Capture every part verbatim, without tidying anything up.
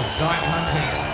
Zion Hunting.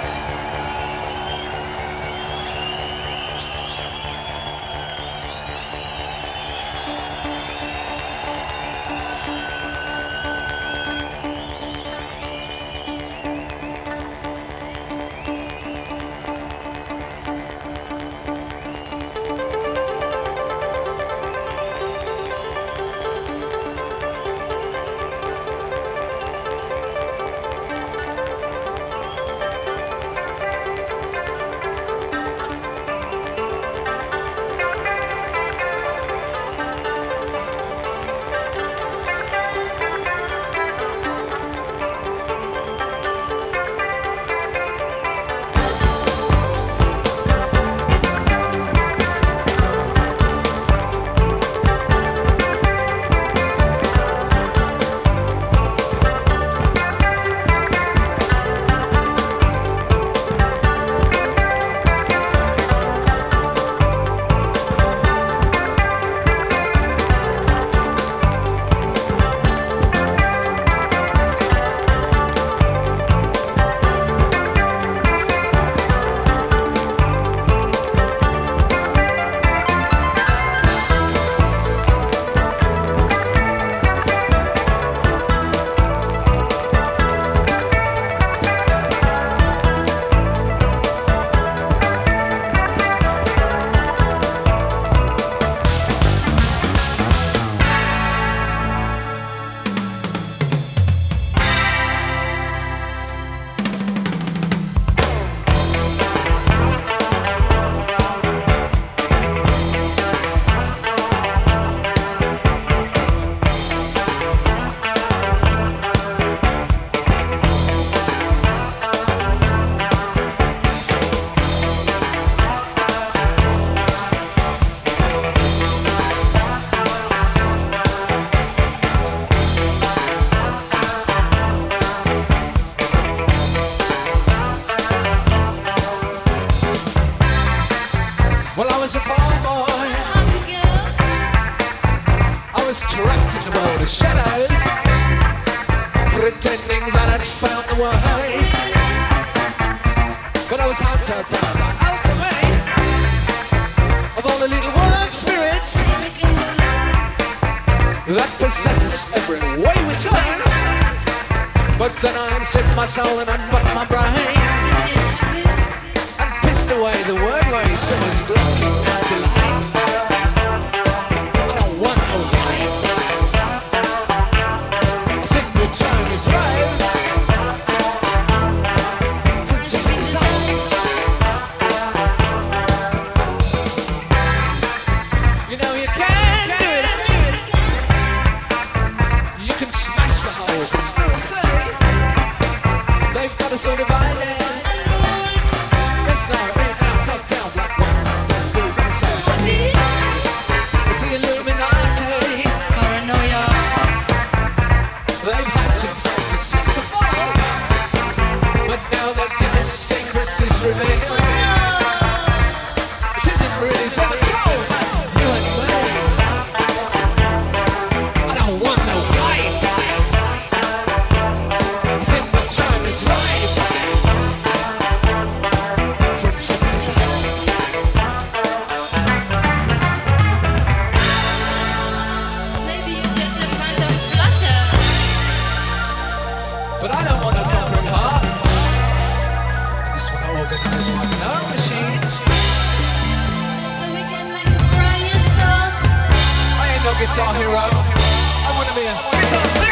Well, I was a ball boy. I was trapped in the world of shadows, pretending that I'd found the way. But I was haunted by the alchemy of all the little world spirits that possess us every way we turn. But then I unzipped my soul and unbucked my brain, away the word race that was blocking my delight. I don't want no light. I think the time is right. Put it inside. You know you can do it. You can smash the whole conspiracy. They've got us all divided. Yes, now. But I don't want a conquering heart. I just want to organize my own machine. So we can make a brand new start. I ain't no guitar hero. I want to be a guitar singer.